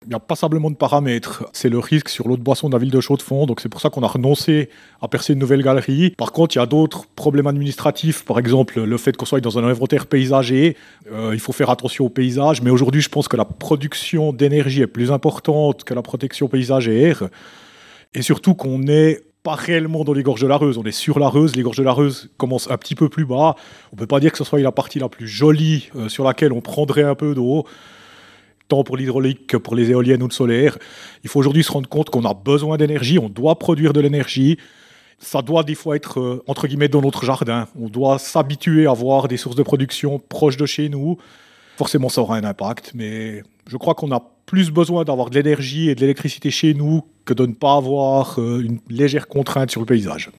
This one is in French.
Il y a passablement de paramètres. C'est le risque sur l'eau de boisson de la ville de Chaux-de-Fonds, donc c'est pour ça qu'on a renoncé à percer une nouvelle galerie. Par contre, il y a d'autres problèmes administratifs, par exemple le fait qu'on soit dans un inventaire paysager. Il faut faire attention au paysage, mais aujourd'hui, je pense que la production d'énergie est plus importante que la protection paysagère. Et surtout qu'on n'est pas réellement dans les gorges de l'Areuse, on est sur l'Areuse, les gorges de l'Areuse commencent un petit peu plus bas. On ne peut pas dire que ce soit la partie la plus jolie sur laquelle on prendrait un peu d'eau, tant pour l'hydraulique que pour les éoliennes ou le solaire. Il faut aujourd'hui se rendre compte qu'on a besoin d'énergie, on doit produire de l'énergie. Ça doit des fois être, entre guillemets, dans notre jardin. On doit s'habituer à avoir des sources de production proches de chez nous. Forcément, ça aura un impact, mais je crois qu'on a plus besoin d'avoir de l'énergie et de l'électricité chez nous que de ne pas avoir une légère contrainte sur le paysage.